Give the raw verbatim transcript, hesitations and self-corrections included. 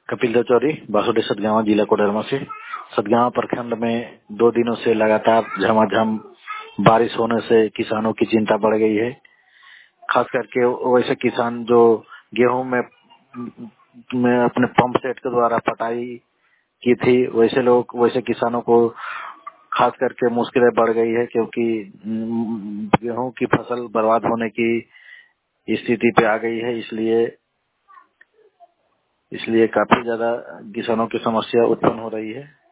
कपिल देव चौधरी, बासुदेव सतगावा, जिला कोडरमा से। सतगावा प्रखंड में दो दिनों से लगातार झमाझम बारिश होने से किसानों की चिंता बढ़ गई है। खास करके वैसे किसान जो गेहूं में में अपने पंप सेट के द्वारा पटाई की थी, वैसे लोग वैसे किसानों को खास करके मुश्किलें बढ़ गई है, क्योंकि गेहूं की फसल बर्बाद होने की स्थिति पे आ गई है। इसलिए इसलिए काफी ज्यादा किसानों की समस्या उत्पन्न हो रही है।